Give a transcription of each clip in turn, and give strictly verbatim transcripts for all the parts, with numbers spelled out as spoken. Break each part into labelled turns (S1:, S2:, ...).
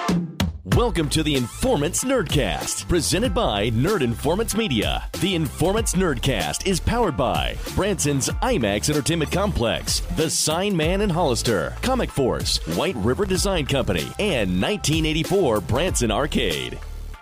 S1: Welcome to the Informants Nerdcast, presented by Nerd Informants Media. The Informants Nerdcast is powered by Branson's IMAX Entertainment Complex, The Sign Man in Hollister, Comic Force, White River Design Company, and nineteen eighty-four Branson Arcade.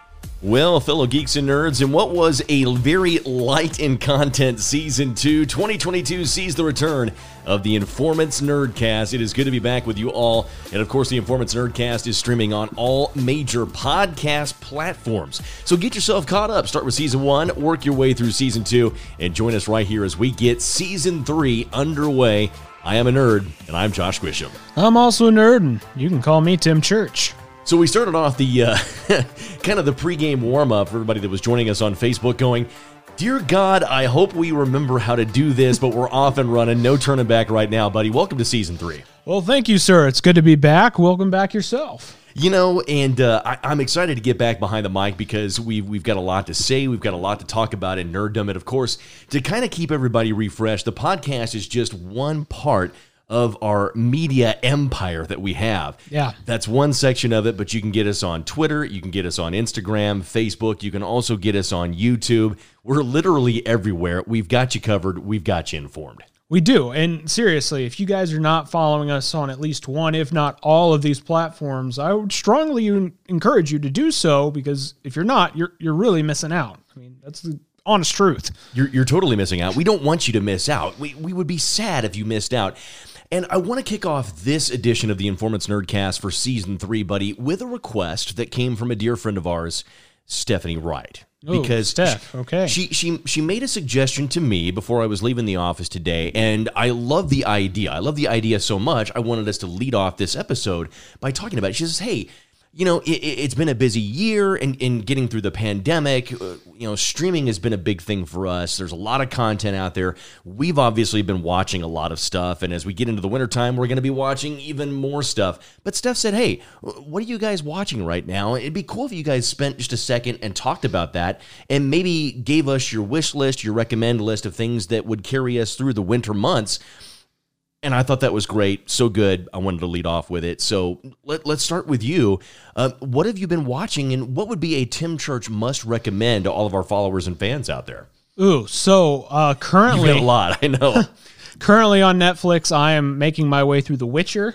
S1: Well, fellow geeks and nerds, in what was a very light in content Season two, twenty twenty-two sees the return of the Informants Nerdcast. It is good to be back with you all. And of course, the Informants Nerdcast is streaming on all major podcast platforms. So get yourself caught up. Start with Season one, work your way through Season two, and join us right here as we get Season three underway. I am a nerd, and I'm Josh Grisham.
S2: I'm also a nerd, and you can call me Tim Church.
S1: So we started off the uh, kind of the pregame warm-up for everybody that was joining us on Facebook going, Dear God, I hope we remember how to do this, but we're off and running. No turning back right now, buddy. Welcome to Season three.
S2: Well, thank you, sir. It's good to be back. Welcome back yourself.
S1: You know, and uh, I, I'm excited to get back behind the mic because we've, we've got a lot to say. We've got a lot to talk about in nerddom. And, of course, to kind of keep everybody refreshed, the podcast is just one part of our media empire that we have.
S2: Yeah.
S1: That's one section of it, but you can get us on Twitter, you can get us on Instagram, Facebook, you can also get us on YouTube. We're literally everywhere. We've got you covered. We've got you informed.
S2: We do. And seriously, if you guys are not following us on at least one, if not all of these platforms, I would strongly encourage you to do so, because if you're not, you're you're really missing out. I mean, that's the honest truth.
S1: You're, you're totally missing out. We don't want you to miss out. We, we would be sad if you missed out. And I want to kick off this edition of the Informants Nerdcast for Season three, buddy, with a request that came from a dear friend of ours, Stephanie Wright.
S2: Oh,
S1: because
S2: Steph,
S1: she,
S2: okay.
S1: She, she, she made a suggestion to me before I was leaving the office today, and I love the idea. I love the idea so much, I wanted us to lead off this episode by talking about it. She says, hey, you know, it, it's been a busy year in, in getting through the pandemic. Uh, you know, streaming has been a big thing for us. There's a lot of content out there. We've obviously been watching a lot of stuff. And as we get into the wintertime, we're going to be watching even more stuff. But Steph said, hey, what are you guys watching right now? It'd be cool if you guys spent just a second and talked about that and maybe gave us your wish list, your recommend list of things that would carry us through the winter months. And I thought that was great. So good. I wanted to lead off with it. So let, let's start with you. Uh, what have you been watching, and what would be a Tim Church must recommend to all of our followers and fans out there?
S2: Ooh, so uh, currently...
S1: You've got a lot, I know.
S2: Currently on Netflix, I am making my way through The Witcher.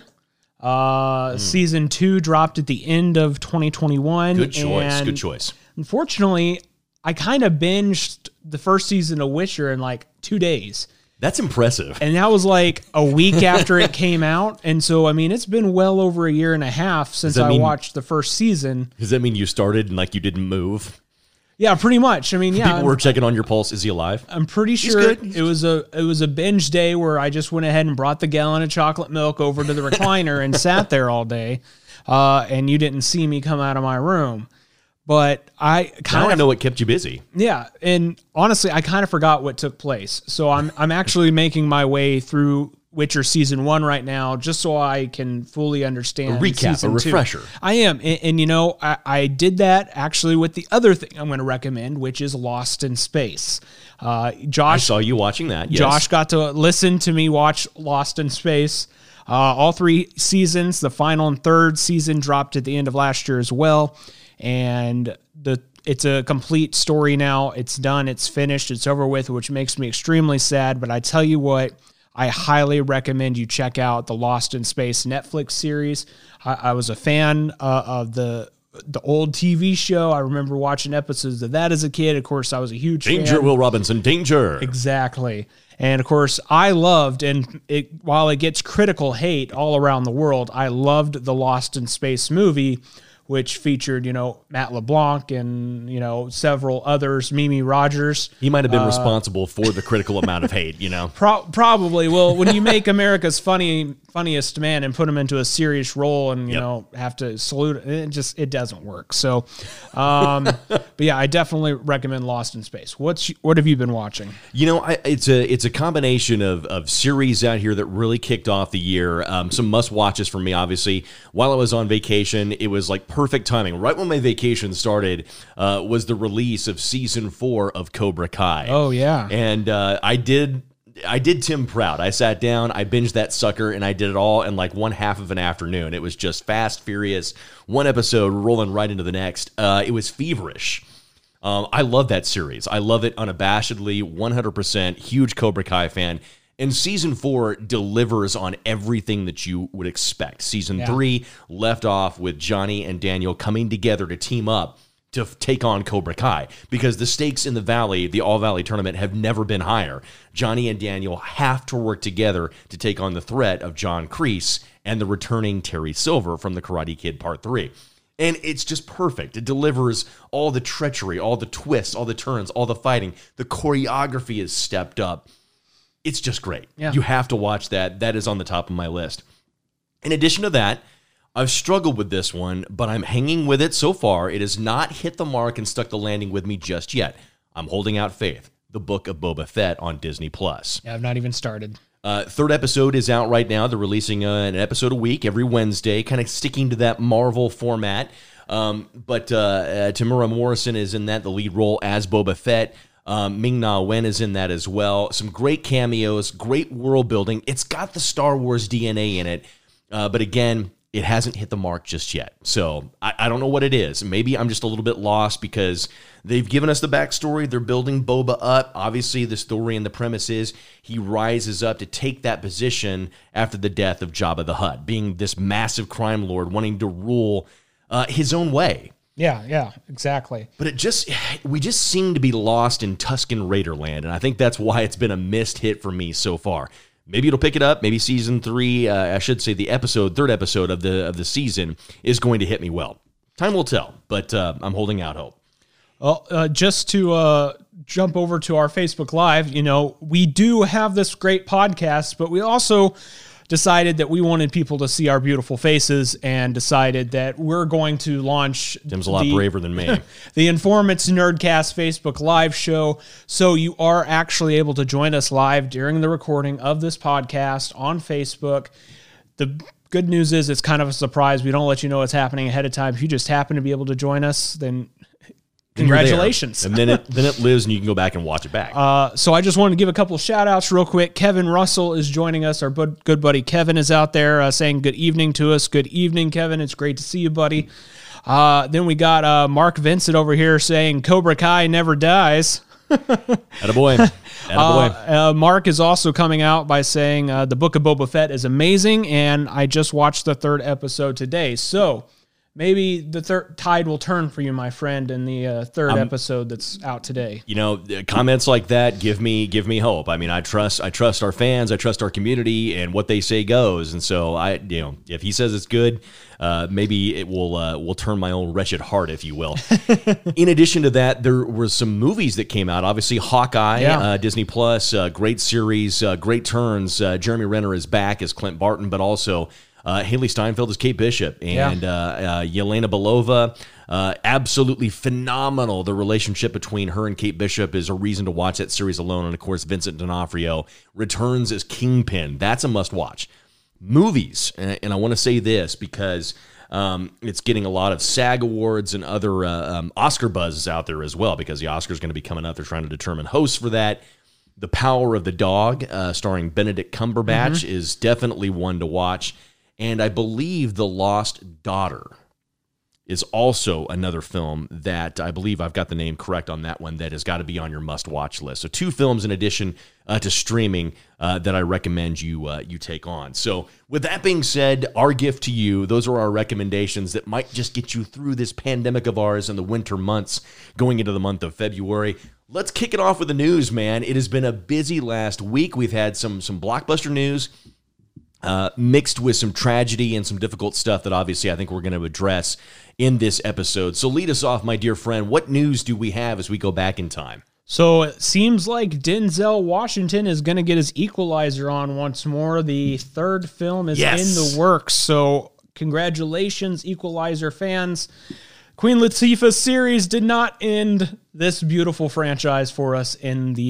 S2: Uh, mm. Season two dropped at the end of twenty twenty-one.
S1: Good choice,
S2: and
S1: good choice.
S2: Unfortunately, I kind of binged the first season of Witcher in like two days.
S1: That's impressive.
S2: And that was like a week after it came out. And so, I mean, it's been well over a year and a half since I mean, watched the first season.
S1: Does that mean you started and like you didn't move?
S2: Yeah, pretty much. I mean, yeah.
S1: People were checking on your pulse. Is he alive?
S2: I'm pretty sure it was a it was a binge day where I just went ahead and brought the gallon of chocolate milk over to the recliner and sat there all day. Uh, and you didn't see me come out of my room. But I kind
S1: of
S2: of
S1: know what kept you busy.
S2: Yeah, and honestly, I kind of forgot what took place. So I'm I'm actually making my way through Witcher season one right now, just so I can fully understand.
S1: A recap,
S2: season
S1: a refresher.
S2: Two. I am, and, and you know, I, I did that actually with the other thing I'm going to recommend, which is Lost in Space. Uh, Josh,
S1: I saw you watching that. Yes.
S2: Josh got to listen to me watch Lost in Space. Uh, all three seasons. The final and third season dropped at the end of last year as well. And the it's a complete story now. It's done. It's finished. It's over with, which makes me extremely sad. But I tell you what, I highly recommend you check out the Lost in Space Netflix series. I, I was a fan uh, of the the old T V show. I remember watching episodes of that as a kid. Of course, I was a huge
S1: Danger,
S2: fan.
S1: Will Robinson, danger.
S2: Exactly. And of course, I loved, and it, while it gets critical hate all around the world, I loved the Lost in Space movie, which featured, you know, Matt LeBlanc and, you know, several others, Mimi Rogers.
S1: He might have been
S2: uh,
S1: responsible for the critical amount of hate, you know?
S2: Pro- probably. Well, when you make America's funny funniest man and put him into a serious role and, you yep. know, have to salute it, it just, it doesn't work. So, um, but yeah, I definitely recommend Lost in Space. What's, what have you been watching?
S1: You know, I, it's a, it's a combination of, of series out here that really kicked off the year. Um, some must watches for me, obviously. While I was on vacation, it was like perfect timing. Right when my vacation started, uh, was the release of season four of Cobra Kai.
S2: Oh yeah.
S1: And, uh, I did I did Tim proud. I sat down, I binged that sucker, and I did it all in like one half of an afternoon. It was just fast, furious, one episode rolling right into the next. Uh, it was feverish. Um, I love that series. I love it unabashedly, one hundred percent. Huge Cobra Kai fan. And season four delivers on everything that you would expect. Season yeah. three left off with Johnny and Daniel coming together to team up to take on Cobra Kai, because the stakes in the Valley, the All Valley tournament, have never been higher. Johnny and Daniel have to work together to take on the threat of John Kreese and the returning Terry Silver from the Karate Kid Part three. And it's just perfect. It delivers all the treachery, all the twists, all the turns, all the fighting. The choreography is stepped up. It's just great. Yeah. You have to watch that. That is on the top of my list. In addition to that, I've struggled with this one, but I'm hanging with it so far. It has not hit the mark and stuck the landing with me just yet. I'm holding out faith. The Book of Boba Fett on Disney Plus.
S2: Yeah, I've not even started.
S1: Uh, third episode is out right now. They're releasing uh, an episode a week every Wednesday, kind of sticking to that Marvel format. Um, but uh, uh, Tamura Morrison is in that, the lead role as Boba Fett. Um, Ming-Na Wen is in that as well. Some great cameos, great world building. It's got the Star Wars D N A in it. Uh, but again, it hasn't hit the mark just yet. So I, I don't know what it is. Maybe I'm just a little bit lost because they've given us the backstory. They're building Boba up. Obviously, the story and the premise is he rises up to take that position after the death of Jabba the Hutt, being this massive crime lord wanting to rule uh, his own way.
S2: Yeah, yeah, exactly.
S1: But it just, we just seem to be lost in Tusken Raider land, and I think that's why it's been a missed hit for me so far. Maybe it'll pick it up. Maybe season three, uh, I should say the episode, third episode of the of the season is going to hit me well. Time will tell, but uh, I'm holding out hope.
S2: Well, uh, just to uh, jump over to our Facebook Live, you know, we do have this great podcast, but we also decided that we wanted people to see our beautiful faces and decided that we're going to launch...
S1: Tim's a lot the, braver than me.
S2: the Informants Nerdcast Facebook Live show. So you are actually able to join us live during the recording of this podcast on Facebook. The good news is it's kind of a surprise. We don't let you know what's happening ahead of time. If you just happen to be able to join us, then... congratulations.
S1: And then it then it lives and you can go back and watch it back.
S2: Uh, so I just wanted to give a couple of shout outs real quick. Kevin Russell is joining us. Our bud, good buddy Kevin is out there uh, saying good evening to us. Good evening, Kevin. It's great to see you, buddy. Uh, then we got uh, Mark Vincent over here saying Cobra Kai never dies.
S1: Attaboy. Attaboy.
S2: Uh, uh, Mark is also coming out by saying uh, the Book of Boba Fett is amazing, and I just watched the third episode today. So... maybe the third tide will turn for you, my friend, in the uh, third um, episode that's out today.
S1: You know, comments like that give me give me hope. I mean, I trust I trust our fans, I trust our community, and what they say goes. And so I, you know, if he says it's good, uh, maybe it will uh, will turn my own wretched heart, if you will. In addition to that, there were some movies that came out. Obviously, Hawkeye, yeah. uh, Disney Plus, uh, great series, uh, great turns. Uh, Jeremy Renner is back as Clint Barton, but also. Uh, Haley Steinfeld is Kate Bishop, and yeah. uh, uh, Yelena Belova, uh, absolutely phenomenal. The relationship between her and Kate Bishop is a reason to watch that series alone. And, of course, Vincent D'Onofrio returns as Kingpin. That's a must-watch. Movies, and, and I want to say this because um, it's getting a lot of SAG Awards and other uh, um, Oscar buzz out there as well, because the Oscar's going to be coming up. They're trying to determine hosts for that. The Power of the Dog, uh, starring Benedict Cumberbatch, mm-hmm. is definitely one to watch. And I believe The Lost Daughter is also another film that I believe I've got the name correct on that one that has got to be on your must-watch list. So two films in addition uh, to streaming uh, that I recommend you uh, you take on. So with that being said, our gift to you, those are our recommendations that might just get you through this pandemic of ours in the winter months going into the month of February. Let's kick it off with the news, man. It has been a busy last week. We've had some some blockbuster news. Uh, mixed with some tragedy and some difficult stuff that obviously I think we're going to address in this episode. So lead us off, my dear friend. What news do we have as we go back in time?
S2: So it seems like Denzel Washington is going to get his Equalizer on once more. The third film is yes. in the works. So congratulations, Equalizer fans. Queen Latifah's series did not end this beautiful franchise for us in the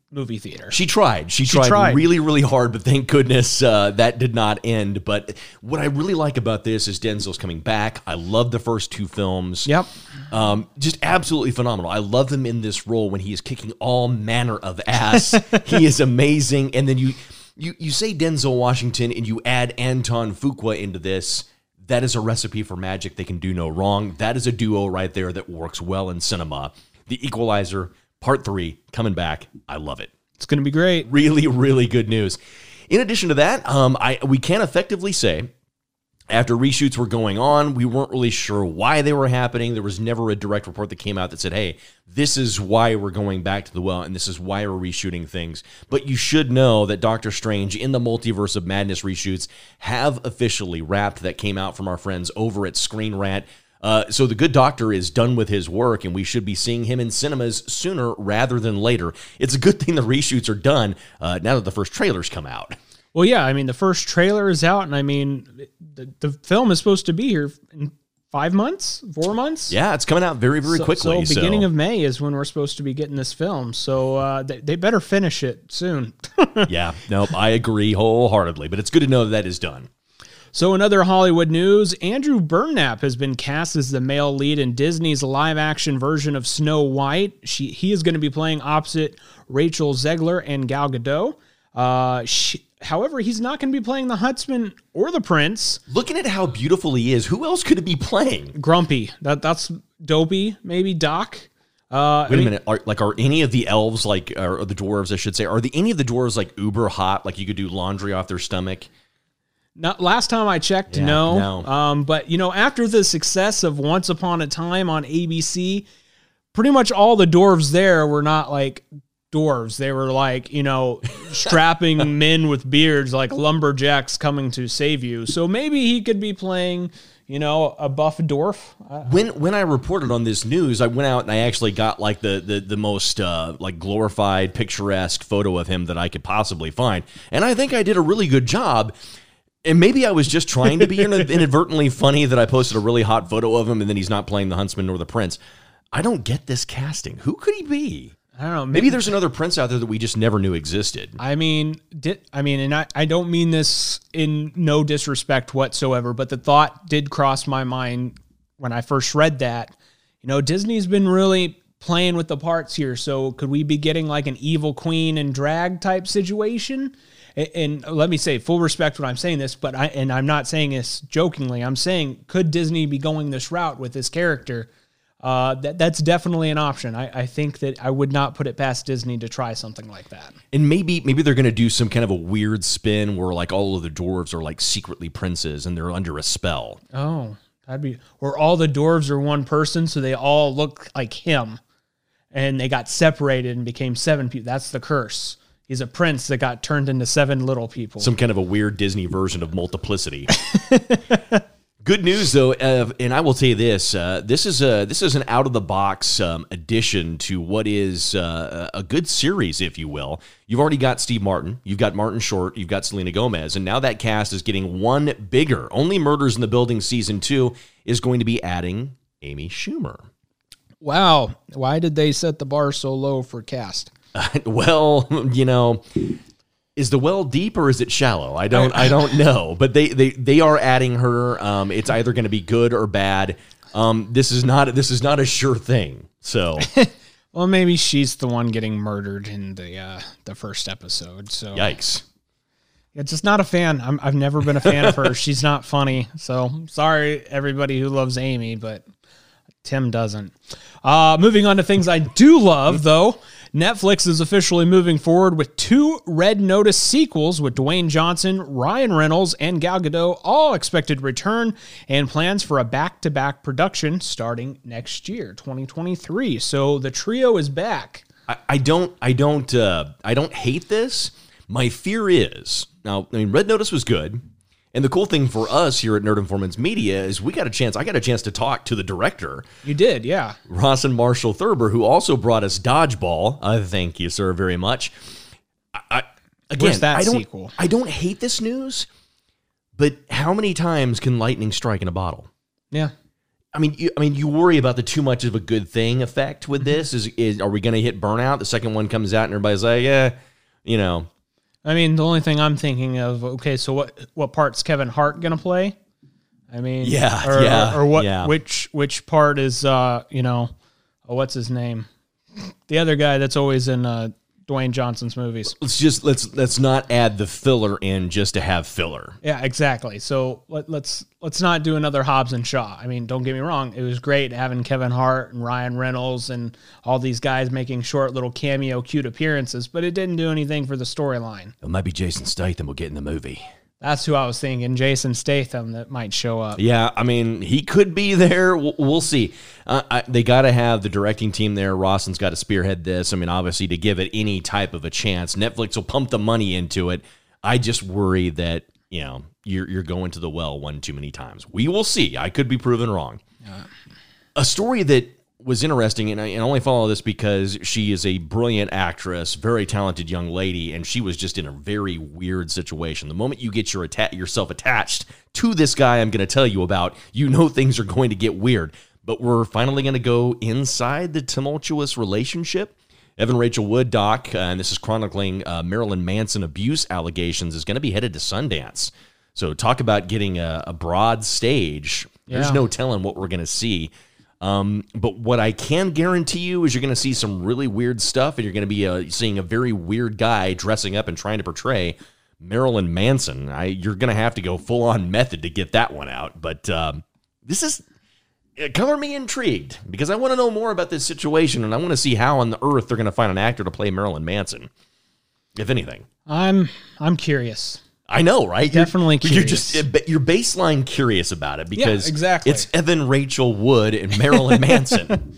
S2: movie theater.
S1: She tried. She,
S2: She
S1: tried,
S2: tried.
S1: really, really hard, but thank goodness uh, that did not end. But what I really like about this is Denzel's coming back. I love the first two films.
S2: Yep.
S1: Um, just absolutely phenomenal. I love him in this role when he is kicking all manner of ass. He is amazing. And then you, you, you say Denzel Washington and you add Anton Fuqua into this. That is a recipe for magic. They can do no wrong. That is a duo right there that works well in cinema. The Equalizer, Part three, coming back. I love it.
S2: It's going to be great.
S1: Really, really good news. In addition to that, um, I we can effectively say, after reshoots were going on, we weren't really sure why they were happening. There was never a direct report that came out that said, hey, this is why we're going back to the well, and this is why we're reshooting things. But you should know that Doctor Strange in the Multiverse of Madness reshoots have officially wrapped. That came out from our friends over at Screen Rant. Uh, so the good doctor is done with his work, and we should be seeing him in cinemas sooner rather than later. It's a good thing the reshoots are done uh, now that the first trailers come out.
S2: Well, yeah, I mean, the first trailer is out, and I mean, the, the film is supposed to be here in five months, four months?
S1: Yeah, it's coming out very, very
S2: so,
S1: quickly.
S2: So beginning so. of May is when we're supposed to be getting this film, so uh, they, they better finish it soon.
S1: Yeah, nope, I agree wholeheartedly, but it's good to know that that is done.
S2: So in other Hollywood news, Andrew Burnap has been cast as the male lead in Disney's live-action version of Snow White. She, he is going to be playing opposite Rachel Zegler and Gal Gadot. Uh, she, however, he's not going to be playing the Huntsman or the Prince.
S1: Looking at how beautiful he is, who else could it be playing?
S2: Grumpy. That that's Dopey, maybe Doc. Uh,
S1: Wait a I mean, minute. Are, like, are any of the elves, like, or the dwarves, I should say, are the any of the dwarves like uber hot? Like you could do laundry off their stomach?
S2: Not last time I checked,
S1: yeah,
S2: no.
S1: no.
S2: Um, but you know, after the success of Once Upon a Time on A B C, pretty much all the dwarves there were not like dwarves. They were like, you know, strapping men with beards, like lumberjacks coming to save you. So maybe he could be playing, you know, a buff dwarf.
S1: When when I reported on this news, I went out and I actually got like the the the most uh, like glorified, picturesque photo of him that I could possibly find, and I think I did a really good job. And maybe I was just trying to be inadvertently funny that I posted a really hot photo of him and then he's not playing the Huntsman nor the Prince. I don't get this casting. Who could he be?
S2: I don't know.
S1: Maybe, maybe there's another prince out there that we just never knew existed.
S2: I mean, did, I mean, and I, I don't mean this in no disrespect whatsoever, but the thought did cross my mind when I first read that. You know, Disney's been really playing with the parts here. So could we be getting like an evil queen and drag type situation? And let me say, full respect when I'm saying this, but I and I'm not saying this jokingly. I'm saying, could Disney be going this route with this character? Uh, that that's definitely an option. I, I think that I would not put it past Disney to try something like that.
S1: And maybe maybe they're going to do some kind of a weird spin where like all of the dwarves are like secretly princes and they're under a spell.
S2: Oh, that'd be, or all the dwarves are one person, so they all look like him, and they got separated and became seven people. That's the curse. He's a prince that got turned into seven little people.
S1: Some kind of a weird Disney version of multiplicity. Good news, though, uh, and I will tell you this: uh, this is a this is an out of the box um, addition to what is uh, a good series, if you will. You've already got Steve Martin, you've got Martin Short, you've got Selena Gomez, and now that cast is getting one bigger. Only Murders in the Building season two is going to be adding Amy Schumer.
S2: Wow, why did they set the bar so low for cast?
S1: Uh, well, you know, is the well deep or is it shallow? I don't, I don't know. But they, they, they are adding her. Um, it's either going to be good or bad. Um, this is not, this is not a sure thing. So,
S2: well, maybe she's the one getting murdered in the uh, the first episode. So,
S1: yikes.
S2: Yeah, just not a fan. I'm, I've never been a fan of her. She's not funny. So sorry, everybody who loves Amy, but Tim doesn't. Uh, moving on to things I do love, though. Netflix is officially moving forward with two Red Notice sequels with Dwayne Johnson, Ryan Reynolds, and Gal Gadot all expected to return, and plans for a back-to-back production starting next year, twenty twenty-three. So the trio is back.
S1: I, I don't, I don't, uh, I don't hate this. My fear is, now, I mean, Red Notice was good. And the cool thing for us here at Nerd Informants Media is we got a chance, I got a chance to talk to the director.
S2: You did, yeah.
S1: Rawson Marshall Thurber, who also brought us Dodgeball. Uh, thank you, sir, very much. I, I, again,
S2: Where's that
S1: I don't,
S2: sequel?
S1: I don't hate this news, but how many times can lightning strike in a bottle?
S2: Yeah.
S1: I mean, you, I mean, you worry about the too much of a good thing effect with this. Is, is are we going to hit burnout? The second one comes out and everybody's like, yeah, you know.
S2: I mean, the only thing I'm thinking of, okay, so what what part's Kevin Hart going to play? I mean,
S1: yeah,
S2: or,
S1: yeah,
S2: or, or what?
S1: yeah.
S2: Which which part is uh, you know, oh, what's his name? The other guy that's always in uh, Dwayne Johnson's movies.
S1: Let's just let's let's not add the filler in just to have filler.
S2: Yeah, exactly. So let, let's let's not do another Hobbs and Shaw. I mean, don't get me wrong. It was great having Kevin Hart and Ryan Reynolds and all these guys making short little cameo cute appearances, but it didn't do anything for the storyline.
S1: It might be Jason Statham will get in the movie.
S2: That's who I was thinking, Jason Statham, that might show up.
S1: Yeah, I mean, he could be there. We'll, we'll see. Uh, I, they got to have the directing team there. Rawson's got to spearhead this. I mean, obviously, to give it any type of a chance. Netflix will pump the money into it. I just worry that, you know, you're, you're going to the well one too many times. We will see. I could be proven wrong. Yeah. A story that was interesting, and I, and I only follow this because she is a brilliant actress, very talented young lady, and she was just in a very weird situation. The moment you get your atta- yourself attached to this guy I'm going to tell you about, you know things are going to get weird. But we're finally going to go inside the tumultuous relationship. Evan Rachel Wood, doc, uh, and this is chronicling uh, Marilyn Manson abuse allegations, is going to be headed to Sundance. So talk about getting a, a broad stage. There's
S2: Yeah.
S1: no telling what we're going to see. Um, but what I can guarantee you is you're going to see some really weird stuff, and you're going to be uh, seeing a very weird guy dressing up and trying to portray Marilyn Manson. I, you're going to have to go full-on method to get that one out. But um, this is uh, color me intrigued, because I want to know more about this situation, and I want to see how on the earth they're going to find an actor to play Marilyn Manson, if anything.
S2: I'm I'm curious.
S1: I know, right?
S2: Definitely
S1: you're, you're
S2: curious.
S1: just you're baseline curious about it because
S2: Yeah, exactly.
S1: it's Evan Rachel Wood and Marilyn Manson.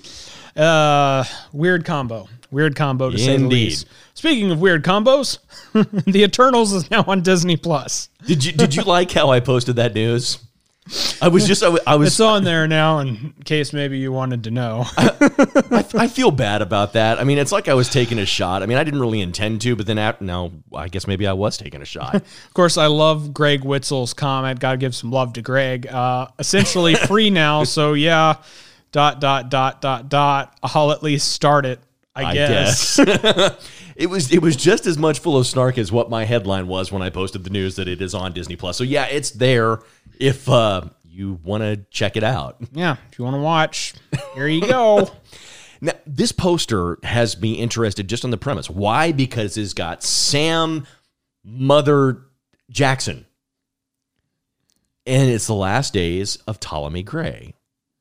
S2: Uh, weird combo. Weird combo to say the
S1: Indeed.
S2: least. Speaking of weird combos, The Eternals is now on Disney Plus.
S1: Did you did you like how I posted that news? I was just I, wa- I was
S2: It's on there now in case maybe you wanted to know.
S1: I, I feel bad about that. I mean, it's like I was taking a shot. I mean, I didn't really intend to, but then after, no, I guess maybe I was taking a shot.
S2: Of course, I love Greg Witzel's comment. Got to give some love to Greg. Uh, essentially free now, so yeah, dot, dot, dot, dot, dot. I'll at least start it, I,
S1: I
S2: guess.
S1: guess. It was it was just as much full of snark as what my headline was when I posted the news that it is on Disney Plus. So yeah, it's there if uh, you want to check it out.
S2: Yeah, if you want to watch, here you go.
S1: Now, this poster has me interested just on the premise. Why? Because it's got Sam Mother Jackson. And it's the last days of Ptolemy Gray.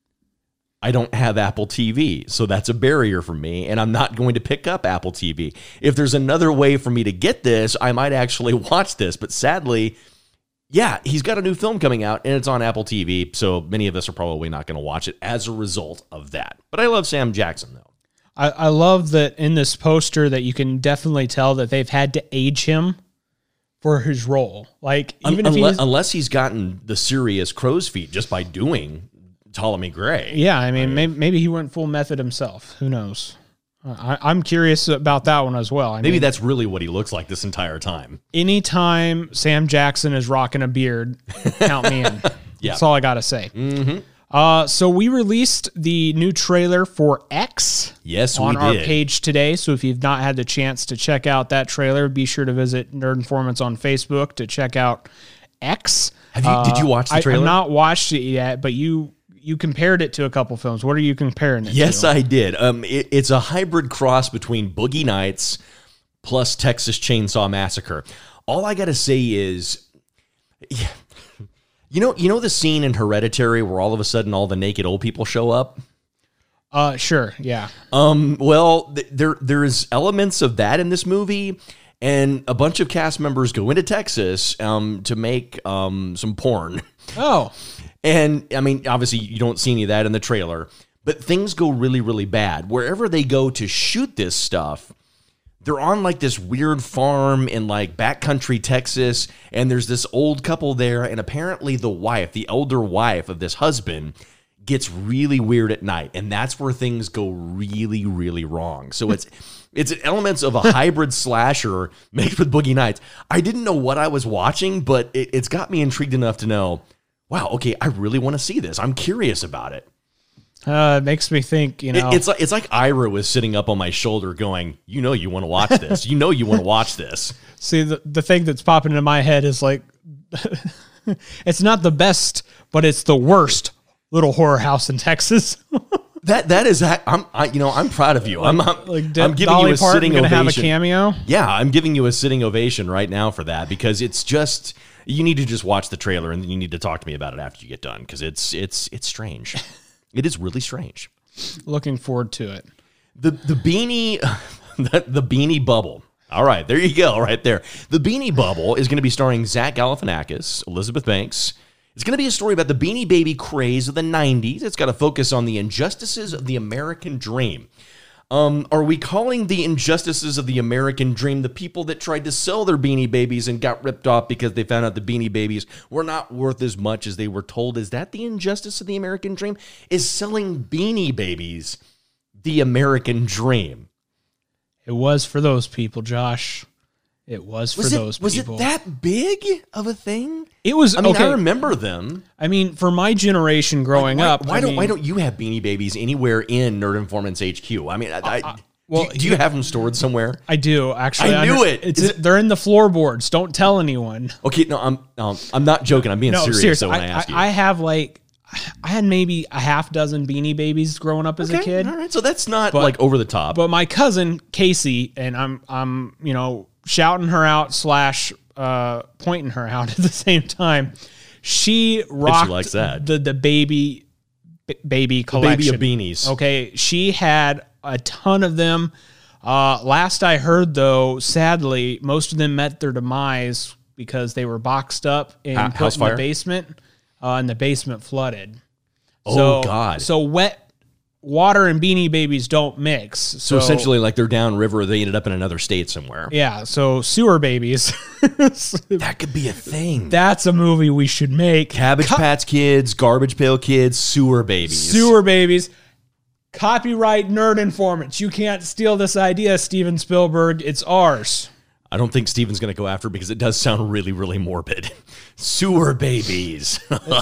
S1: I don't have Apple T V, so that's a barrier for me, and I'm not going to pick up Apple T V. If there's another way for me to get this, I might actually watch this, but sadly, yeah, he's got a new film coming out, and it's on Apple T V, so many of us are probably not going to watch it as a result of that. But I love Sam Jackson, though.
S2: I, I love that in this poster that you can definitely tell that they've had to age him for his role. Like, even
S1: Un-
S2: if
S1: unless,
S2: he's...
S1: unless he's gotten the serious crow's feet just by doing Ptolemy Gray.
S2: Yeah, I mean, maybe, maybe he went full method himself. Who knows? I, I'm curious about that one as well. I
S1: Maybe
S2: mean,
S1: that's really what he looks like this entire time.
S2: anytime Sam Jackson is rocking a beard, count me in.
S1: Yeah.
S2: That's all I got to say. Mm-hmm. Uh, so we released the new trailer for X
S1: Yes,
S2: on
S1: we
S2: our
S1: did.
S2: page today. So if you've not had the chance to check out that trailer, be sure to visit Nerd Informants on Facebook to check out X.
S1: Have you- did you watch the
S2: I-
S1: trailer?
S2: I've not watched it yet, but you you compared it to a couple films. What are you comparing it
S1: Yes,
S2: to?
S1: I did. Um, it, it's a hybrid cross between Boogie Nights plus Texas Chainsaw Massacre. All I got to say is, yeah, you know, you know the scene in Hereditary where all of a sudden all the naked old people show up?
S2: Uh, sure, yeah.
S1: Um, well, th- there there's elements of that in this movie, and a bunch of cast members go into Texas um, to make um, some porn.
S2: Oh,
S1: And, I mean, obviously, you don't see any of that in the trailer, but things go really, really bad. Wherever they go to shoot this stuff, they're on, like, this weird farm in, like, backcountry Texas, and there's this old couple there, and apparently the wife, the elder wife of this husband, gets really weird at night, and that's where things go really, really wrong. So it's it's elements of a hybrid slasher mixed with Boogie Nights. I didn't know what I was watching, but it, it's got me intrigued enough to know, wow, okay, I really want to see this. I'm curious about it.
S2: Uh, it makes me think, you know.
S1: It, it's like it's like Ira was sitting up on my shoulder going, you know you want to watch this. You know you want to watch this.
S2: See, the, the thing that's popping into my head is like, it's not the best, but it's the worst little horror house in Texas.
S1: That that is, I'm I, you know I'm proud of you. I'm I'm,
S2: like
S1: I'm giving
S2: Dolly
S1: you a
S2: Parton
S1: sitting
S2: gonna
S1: ovation.
S2: have a cameo.
S1: Yeah, I'm giving you a sitting ovation right now for that because it's just you need to just watch the trailer and then you need to talk to me about it after you get done because it's it's it's strange. It is really strange.
S2: Looking forward to it.
S1: The the beanie the, the beanie bubble. All right, there you go, right there. The Beanie Bubble is going to be starring Zach Galifianakis, Elizabeth Banks. It's going to be a story about the Beanie Baby craze of the nineties. It's got to focus on the injustices of the American dream. Um, are we calling the injustices of the American dream the people that tried to sell their Beanie Babies and got ripped off because they found out the Beanie Babies were not worth as much as they were told? Is that the injustice of the American dream? Is selling Beanie Babies the American dream?
S2: It was for those people, Josh. It was for
S1: was it,
S2: those
S1: was
S2: people.
S1: Was it that big of a thing?
S2: It was.
S1: I mean,
S2: okay.
S1: I remember them.
S2: I mean, for my generation growing
S1: why,
S2: up,
S1: why
S2: I
S1: don't
S2: mean,
S1: why don't you have Beanie Babies anywhere in Nerd Informants H Q? I mean, I, I,
S2: uh, well,
S1: do, do you have them stored somewhere?
S2: I do actually.
S1: I knew
S2: under,
S1: it.
S2: It's,
S1: it.
S2: They're in the floorboards. Don't tell anyone.
S1: Okay, no, I'm um, I'm not joking. I'm being
S2: No,
S1: serious.
S2: seriously,
S1: So when I,
S2: I,
S1: ask
S2: I,
S1: you,
S2: I have like, I had maybe a half dozen Beanie Babies growing up as
S1: okay,
S2: a kid.
S1: All right, so that's not
S2: But-
S1: like over the top.
S2: But my cousin Casey, and I'm I'm you know shouting her out slash uh, pointing her out at the same time. She rocked
S1: likes that.
S2: the the baby b- baby collection.
S1: baby of beanies.
S2: Okay, she had a ton of them. Uh, last I heard, though, sadly, most of them met their demise because they were boxed up and
S1: Ha-
S2: put
S1: house
S2: in
S1: fire?
S2: the basement, uh, and the basement flooded.
S1: Oh,
S2: so,
S1: God.
S2: So wet water and Beanie Babies don't mix. So,
S1: so essentially, like they're downriver, they ended up in another state somewhere.
S2: yeah. So sewer babies.
S1: That could be a thing.
S2: That's a movie we should make.
S1: Cabbage
S2: Co-
S1: Patch Kids, Garbage Pail Kids, Sewer Babies.
S2: Sewer Babies. Copyright Nerd Informants. You can't steal this idea, Steven Spielberg. It's ours.
S1: I don't think Steven's going to go after it because it does sound really, really morbid. Sewer Babies.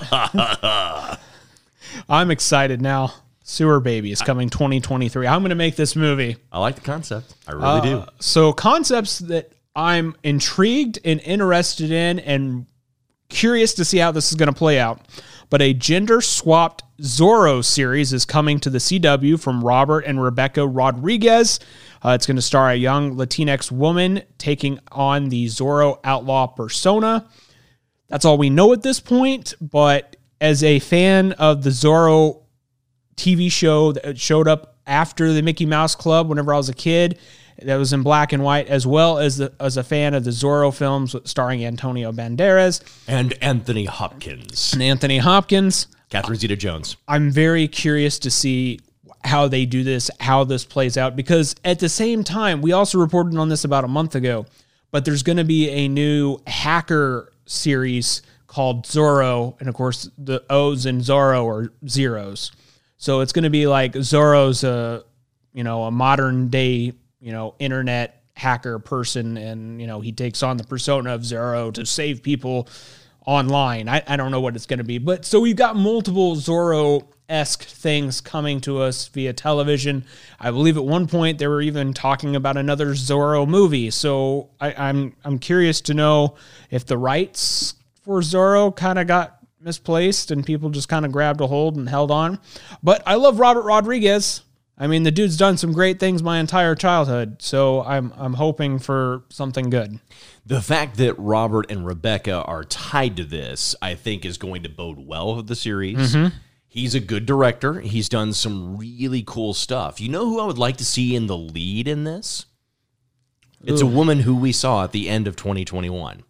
S2: I'm excited now. Sewer Babies coming twenty twenty-three. I'm going to make this movie.
S1: I like the concept. I really do.
S2: Uh, so concepts that I'm intrigued and interested in and curious to see how this is going to play out. But a gender-swapped Zorro series is coming to the C W from Robert and Rebecca Rodriguez. Uh, it's going to star a young Latinx woman taking on the Zorro outlaw persona. That's all we know at this point, but as a fan of the Zorro T V show that showed up after the Mickey Mouse Club whenever I was a kid, that was in black and white, as well as the, as a fan of the Zorro films starring Antonio Banderas
S1: And Anthony Hopkins.
S2: and Anthony Hopkins.
S1: Catherine Zeta-Jones.
S2: I'm very curious to see how they do this, how this plays out, because at the same time, we also reported on this about a month ago, but there's going to be a new hacker series called Zorro, and of course, the O's in Zorro are zeros. So it's going to be like Zorro's a, you know, a modern day, you know, internet hacker person, and, you know, he takes on the persona of Zorro to save people online. I, I don't know what it's going to be, but so we've got multiple Zorro-esque things coming to us via television. I believe at one point they were even talking about another Zorro movie. So I, I'm I'm curious to know if the rights for Zorro kind of got misplaced and people just kind of grabbed a hold and held on. But I love Robert Rodriguez. I mean, the dude's done some great things my entire childhood, so I'm I'm hoping for something good.
S1: The fact that Robert and Rebecca are tied to this, I think, is going to bode well for the series.
S2: Mm-hmm.
S1: He's a good director. He's done some really cool stuff. You know who I would like to see in the lead in this? It's
S2: Ooh.
S1: a woman who we saw at the end of twenty twenty-one.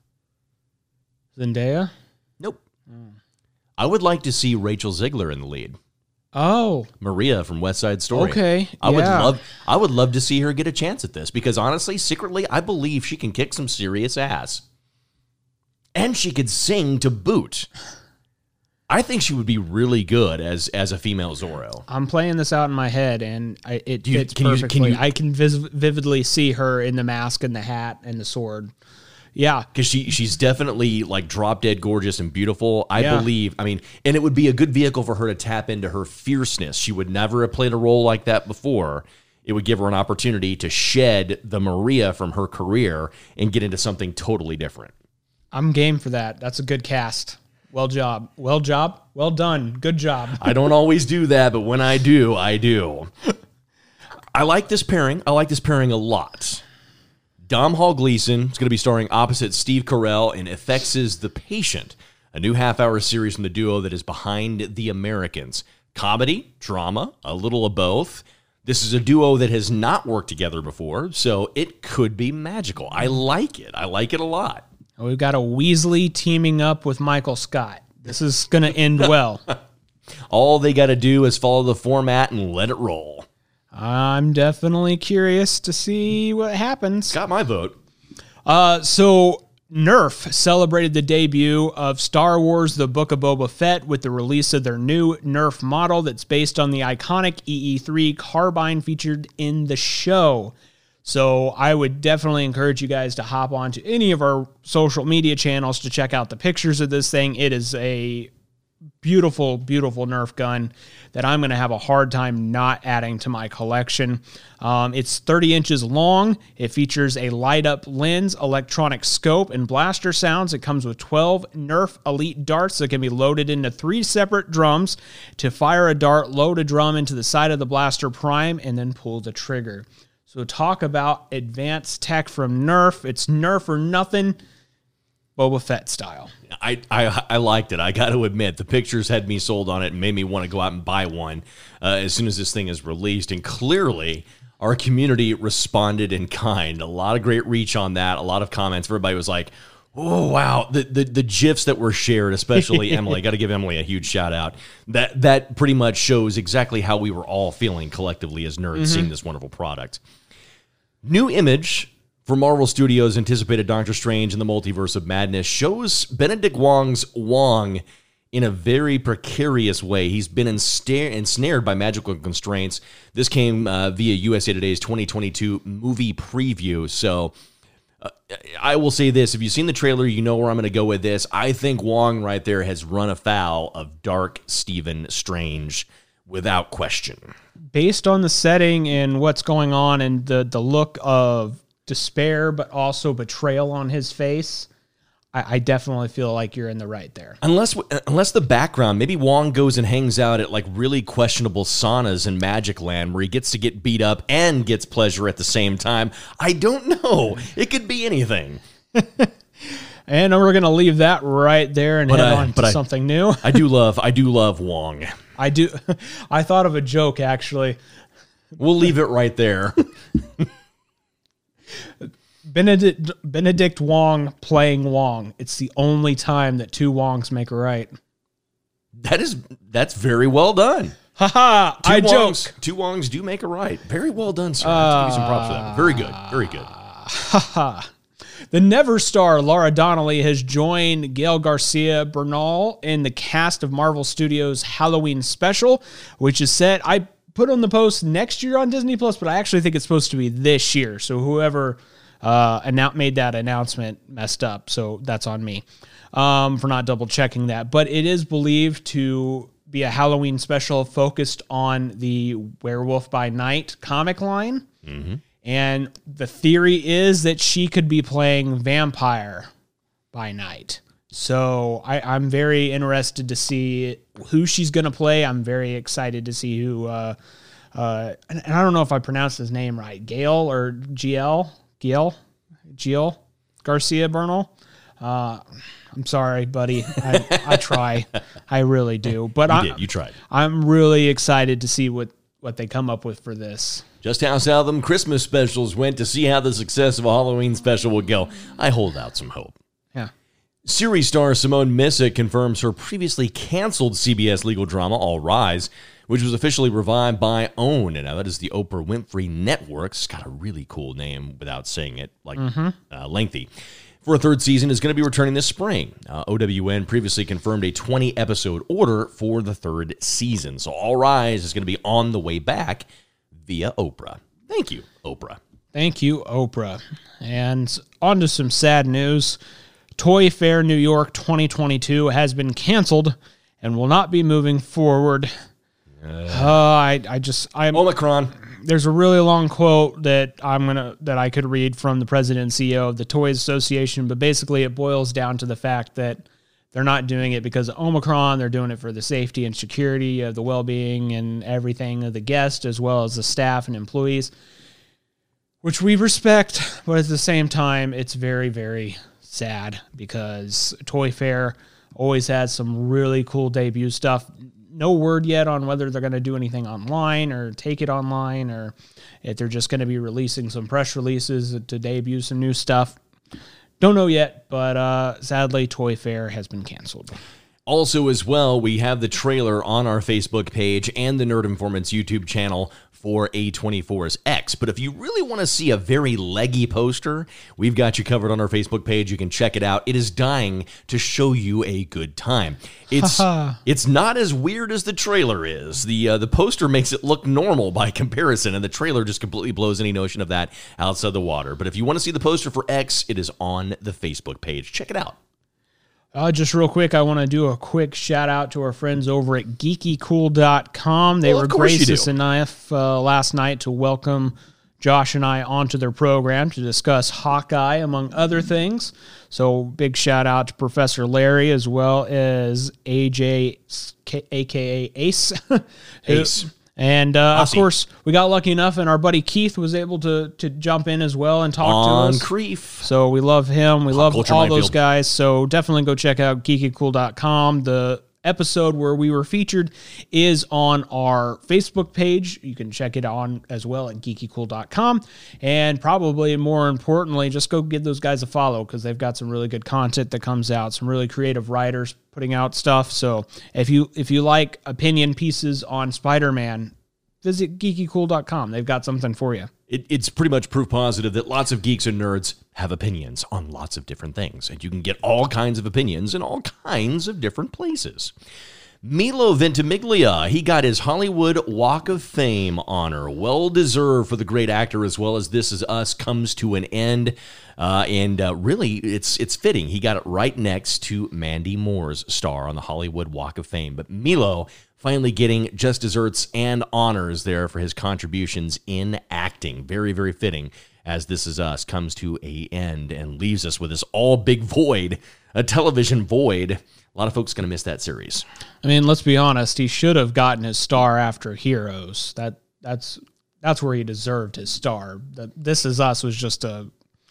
S2: Zendaya?
S1: Nope. I would like to see Rachel Ziegler in the lead.
S2: Oh,
S1: Maria from West Side Story.
S2: okay.
S1: I would
S2: yeah.
S1: love I would love to see her get a chance at this because honestly, secretly, I believe she can kick some serious ass. And she could sing to boot. I think she would be really good as as a female Zorro.
S2: I'm playing this out in my head, and I, it
S1: Do you-
S2: fits
S1: can you- can
S2: perfectly.
S1: you-
S2: I can vis- vividly see her in the mask and the hat and the sword. Yeah.
S1: Because she she's definitely like drop dead gorgeous and beautiful. I
S2: Yeah.
S1: believe, I mean, and it would be a good vehicle for her to tap into her fierceness. She would never have played a role like that before. It would give her an opportunity to shed the Maria from her career and get into something totally different.
S2: I'm game for that. That's a good cast. Well job. Well job. Well done. Good job.
S1: I don't always do that, but when I do, I do. I like this pairing. I like this pairing a lot. Dom Hall Gleason is going to be starring opposite Steve Carell in F X's The Patient, a new half-hour series from the duo that is behind The Americans. Comedy, drama, a little of both. This is a duo that has not worked together before, so it could be magical. I like it. I like it a lot.
S2: We've got a Weasley teaming up with Michael Scott. This is going to end well.
S1: All they got to do is follow the format and let it roll.
S2: I'm definitely curious to see what happens.
S1: Got my vote.
S2: Uh, so Nerf celebrated the debut of Star Wars The Book of Boba Fett with the release of their new Nerf model that's based on the iconic E E three carbine featured in the show. So I would definitely encourage you guys to hop onto any of our social media channels to check out the pictures of this thing. It is a beautiful, beautiful Nerf gun that I'm going to have a hard time not adding to my collection. Um, it's thirty inches long. It features a light-up lens, electronic scope, and blaster sounds. It comes with twelve Nerf Elite darts that can be loaded into three separate drums. To fire a dart, load a drum into the side of the blaster prime, and then pull the trigger. So talk about advanced tech from Nerf. It's Nerf or nothing, Boba Fett style.
S1: I, I I liked it. I got to admit, the pictures had me sold on it and made me want to go out and buy one uh, as soon as this thing is released. And clearly, our community responded in kind. A lot of great reach on that. A lot of comments. Everybody was like, oh, wow. The the, the GIFs that were shared, especially Emily. Got to give Emily a huge shout out. That, that pretty much shows exactly how we were all feeling collectively as nerds mm-hmm. seeing this wonderful product. New image for Marvel Studios' anticipated Doctor Strange in the Multiverse of Madness shows Benedict Wong's Wong in a very precarious way. He's been ensnared, ensnared by magical constraints. This came uh, via U S A Today's twenty twenty-two movie preview. So uh, I will say this. If you've seen the trailer, you know where I'm going to go with this. I think Wong right there has run afoul of Dark Stephen Strange without question.
S2: Based on the setting and what's going on and the, the look of despair, but also betrayal on his face, I, I definitely feel like you're in the right there.
S1: Unless unless the background, maybe Wong goes and hangs out at like really questionable saunas in Magic Land where he gets to get beat up and gets pleasure at the same time. I don't know. It could be anything.
S2: And we're going to leave that right there and
S1: but
S2: head
S1: I,
S2: on to
S1: I,
S2: something new.
S1: I do love, I do love Wong.
S2: I do. I thought of a joke, actually.
S1: We'll leave it right there.
S2: Benedict Benedict Wong playing Wong. It's the only time that two Wongs make a right.
S1: That is that's very well done.
S2: Haha, I
S1: Wongs,
S2: joke.
S1: Two Wongs do make a right. Very well done, sir. Uh, give you some props for that. Very good. Very good.
S2: Haha. The Never star Laura Donnelly has joined Gael Garcia Bernal in the cast of Marvel Studios' Halloween special, which is set. I put on the post next year on Disney Plus, but I actually think it's supposed to be this year. So whoever uh, annou- made that announcement messed up. So that's on me um, for not double checking that. But it is believed to be a Halloween special focused on the Werewolf by Night comic line.
S1: Mm-hmm.
S2: And the theory is that she could be playing Vampire by Night. So I, I'm very interested to see who she's going to play. I'm very excited to see who, uh, uh, and, and I don't know if I pronounced his name right, Gail or G L, Gail, Gail Garcia Bernal. Uh, I'm sorry, buddy. I, I try. I really do. But
S1: you
S2: I,
S1: did. You tried.
S2: I'm really excited to see what, what they come up with for this.
S1: Just how some of them Christmas specials went to see how the success of a Halloween special would go. I hold out some hope.
S2: Yeah.
S1: Series star Simone Missick confirms her previously canceled C B S legal drama, All Rise, which was officially revived by OWN. And now that is the Oprah Winfrey Network. It's got a really cool name without saying it, like mm-hmm. uh, lengthy. For a third season, is going to be returning this spring. Uh, O W N previously confirmed a twenty-episode order for the third season. So All Rise is going to be on the way back via Oprah. Thank you, Oprah.
S2: Thank you, Oprah. And on to some sad news. Toy Fair New York twenty twenty-two has been canceled and will not be moving forward. Uh, I I just I'm
S1: Omicron.
S2: There's a really long quote that I'm gonna that I could read from the president and C E O of the Toys Association, but basically it boils down to the fact that they're not doing it because of Omicron. They're doing it for the safety and security of the well-being and everything of the guests, as well as the staff and employees, which we respect. But at the same time, it's very, very sad because Toy Fair always has some really cool debut stuff. No word yet on whether they're going to do anything online or take it online, or if they're just going to be releasing some press releases to debut some new stuff. Don't know yet, but uh, sadly, Toy Fair has been canceled.
S1: Also, as well, we have the trailer on our Facebook page and the Nerd Informants YouTube channel for A twenty-four's X. But if you really want to see a very leggy poster, we've got you covered on our Facebook page. You can check it out. It is dying to show you a good time. It's it's not as weird as the trailer is. The uh, the poster makes it look normal by comparison, and the trailer just completely blows any notion of that outside the water. But if you want to see the poster for X, it is on the Facebook page. Check it out.
S2: Uh, just real quick, I want to do a quick shout out to our friends over at geeky cool dot com. They
S1: well,
S2: were gracious enough uh, last night to welcome Josh and I onto their program to discuss Hawkeye, among other things. So big shout out to Professor Larry as well as A J, a k a. Ace.
S1: Ace.
S2: And, uh, of course, we got lucky enough, and our buddy Keith was able to to jump in as well and talk
S1: on
S2: to us.
S1: On Creef.
S2: So we love him. We
S1: Pop
S2: love
S1: Culture
S2: all
S1: Minefield.
S2: those guys. So definitely go check out geeky cool dot com. The episode where we were featured is on our Facebook page. You can check it on as well at geeky cool dot com. And probably more importantly, just go give those guys a follow because they've got some really good content that comes out, some really creative writers putting out stuff. So if you if you like opinion pieces on Spider-Man, visit geeky cool dot com. They've got something for you.
S1: It, it's pretty much proof positive that lots of geeks and nerds have opinions on lots of different things, and you can get all kinds of opinions in all kinds of different places. Milo Ventimiglia, he got his Hollywood Walk of Fame honor. Well-deserved for the great actor, as well as This Is Us comes to an end. Uh, and uh, really, it's it's fitting. He got it right next to Mandy Moore's star on the Hollywood Walk of Fame. But Milo finally getting just desserts and honors there for his contributions in acting. Very, very fitting as This Is Us comes to a end and leaves us with this all big void, a television void. A lot of folks going to miss that series.
S2: I mean, let's be honest. He should have gotten his star after Heroes. That that's that's where he deserved his star. The, This Is Us was just a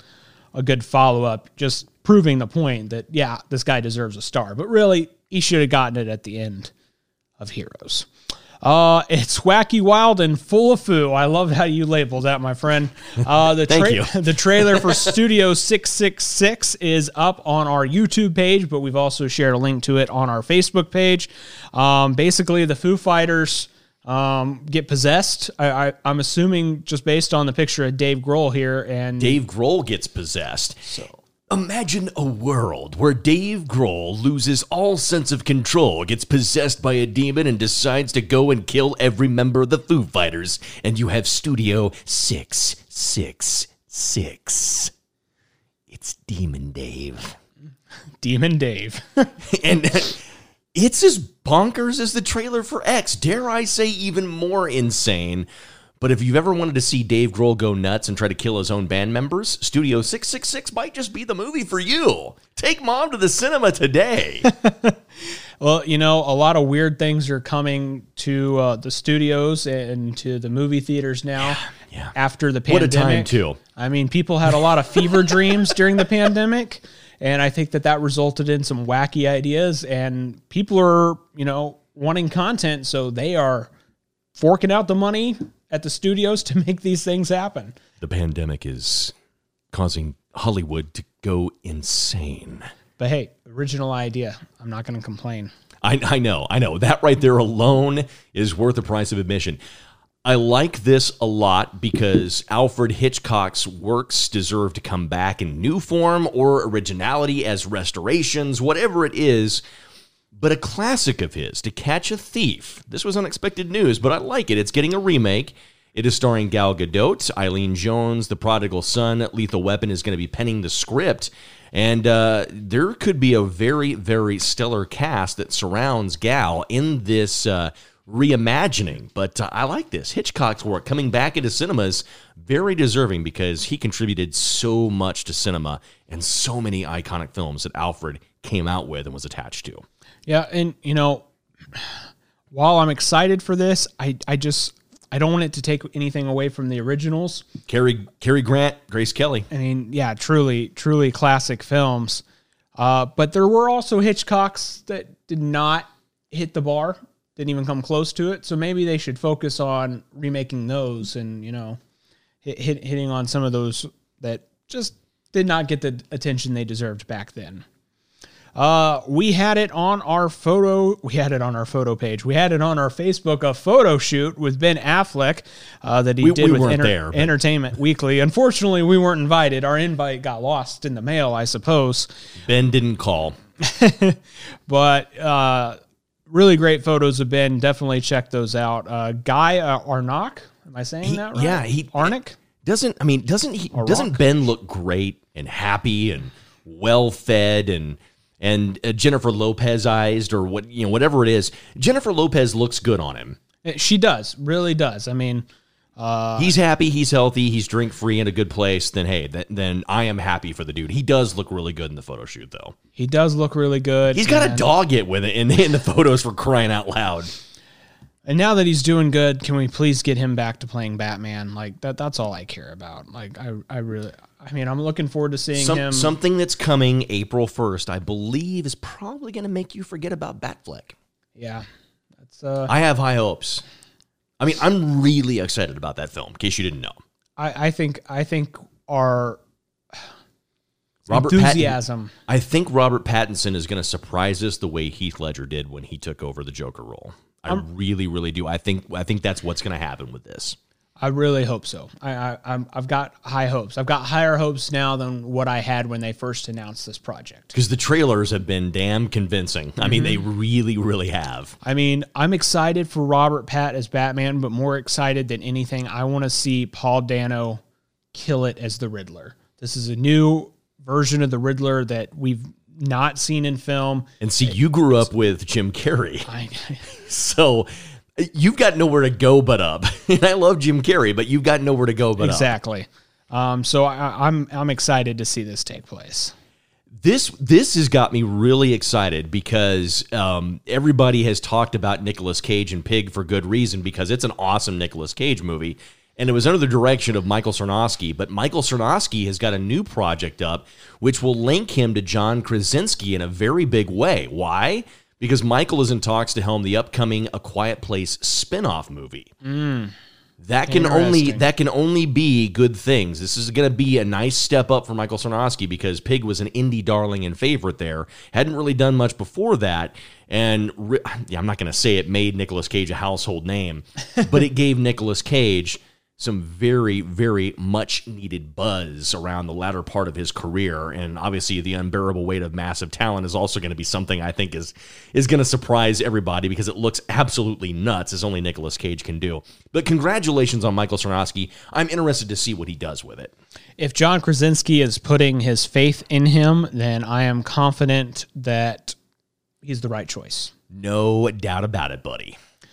S2: a good follow-up, just proving the point that, yeah, this guy deserves a star. But really, he should have gotten it at the end of Heroes. Uh, it's wacky, wild, and full of foo. I love how you labeled that, my friend. Uh, the
S1: Thank
S2: tra-
S1: you.
S2: The trailer for Studio six six six is up on our YouTube page, but we've also shared a link to it on our Facebook page. Um, basically, the Foo Fighters um, get possessed. I, I, I'm assuming just based on the picture of Dave Grohl here. And
S1: Dave Grohl gets possessed. So imagine a world where Dave Grohl loses all sense of control, gets possessed by a demon, and decides to go and kill every member of the Foo Fighters. And you have Studio six six six. It's Demon Dave.
S2: Demon Dave.
S1: And it's as bonkers as the trailer for X. Dare I say even more insane. But if you've ever wanted to see Dave Grohl go nuts and try to kill his own band members, Studio six six six might just be the movie for you. Take mom to the cinema today.
S2: Well, you know, a lot of weird things are coming to uh, the studios and to the movie theaters now.
S1: Yeah, yeah.
S2: After the
S1: What
S2: pandemic.
S1: a time, too.
S2: I mean, people had a lot of fever dreams during the pandemic, and I think that that resulted in some wacky ideas, and people are, you know, wanting content, so they are forking out the money at the studios to make these things happen.
S1: The pandemic is causing Hollywood to go insane.
S2: But hey, original idea. I'm not going to complain.
S1: I, I know, I know. That right there alone is worth the price of admission. I like this a lot because Alfred Hitchcock's works deserve to come back in new form or originality as restorations, whatever it is. But a classic of his, To Catch a Thief. This was unexpected news, but I like it. It's getting a remake. It is starring Gal Gadot, Eileen Jones, the prodigal son. Lethal Weapon is going to be penning the script. And uh, there could be a very, very stellar cast that surrounds Gal in this uh, reimagining. But uh, I like this. Hitchcock's work coming back into cinemas, very deserving because he contributed so much to cinema and so many iconic films that Alfred came out with and was attached to.
S2: Yeah, and, you know, while I'm excited for this, I, I just... I don't want it to take anything away from the originals.
S1: Cary, Cary Grant, Grace Kelly.
S2: I mean, yeah, truly, truly classic films. Uh, but there were also Hitchcocks that did not hit the bar, didn't even come close to it. So maybe they should focus on remaking those and, you know, hit, hit, hitting on some of those that just did not get the attention they deserved back then. Uh, we had it on our photo. We had it on our photo page. We had it on our Facebook, a photo shoot with Ben Affleck uh, that he
S1: we,
S2: did
S1: we
S2: with
S1: weren't
S2: Enter-
S1: there, but...
S2: Entertainment Weekly. Unfortunately, we weren't invited. Our invite got lost in the mail, I suppose.
S1: Ben didn't call.
S2: But uh, really great photos of Ben. Definitely check those out. Uh, Guy uh, Arnott. Am I saying
S1: He,
S2: that right?
S1: yeah, he
S2: Arnott.
S1: doesn't. I mean, doesn't he?
S2: Arnott.
S1: Doesn't Ben look great and happy and well fed and? And uh, Jennifer Lopez-ized or what, you know, whatever it is. Jennifer Lopez looks good on him.
S2: She does, really does. I mean, uh,
S1: he's happy, he's healthy, he's drink-free in a good place. Then, hey, th- then I am happy for the dude. He does look really good in the photo shoot, though.
S2: He does look really good.
S1: He's got
S2: and,
S1: a dog it with it in, in the photos for crying out loud.
S2: And now that he's doing good, can we please get him back to playing Batman? Like that. That's all I care about. Like I, I really. I mean, I'm looking forward to seeing
S1: Some,
S2: him.
S1: Something that's coming April first, I believe, is probably going to make you forget about Batfleck.
S2: Yeah. That's, uh,
S1: I have high hopes. I mean, I'm really excited about that film, in case you didn't know.
S2: I, I think I think our
S1: Robert
S2: enthusiasm.
S1: Pattin- I think Robert Pattinson is going to surprise us the way Heath Ledger did when he took over the Joker role. I um, really, really do. I think I think that's what's going to happen with this.
S2: I really hope so. I, I, I'm, I've got high hopes. I've got higher hopes now than what I had when they first announced this project.
S1: Because the trailers have been damn convincing. I mean, mm-hmm. they really, really have.
S2: I mean, I'm excited for Robert Patt as Batman, but more excited than anything, I want to see Paul Dano kill it as the Riddler. This is a new version of the Riddler that we've not seen in film.
S1: And see, you grew up with Jim Carrey. I, so... You've got nowhere to go but up. And I love Jim Carrey, but you've got nowhere to go but
S2: exactly.
S1: up.
S2: Exactly. Um, so I, I'm I'm excited to see this take place.
S1: This this has got me really excited because um, everybody has talked about Nicolas Cage and Pig for good reason because it's an awesome Nicolas Cage movie. And it was under the direction of Michael Sarnowski. But Michael Sarnowski has got a new project up which will link him to John Krasinski in a very big way. Why? Because Michael is in talks to helm the upcoming A Quiet Place spin-off movie.
S2: Mm,
S1: that can only that can only be good things. This is going to be a nice step up for Michael Sarnowski because Pig was an indie darling and favorite there. Hadn't really done much before that. And re- yeah, I'm not going to say it made Nicolas Cage a household name, but it gave Nicolas Cage some very, very much needed buzz around the latter part of his career. And obviously the unbearable weight of massive talent is also going to be something I think is, is going to surprise everybody because it looks absolutely nuts as only Nicolas Cage can do. But congratulations on Michael Sarnowski. I'm interested to see what he does with it.
S2: If John Krasinski is putting his faith in him, then I am confident that he's the right choice.
S1: No doubt about it, buddy.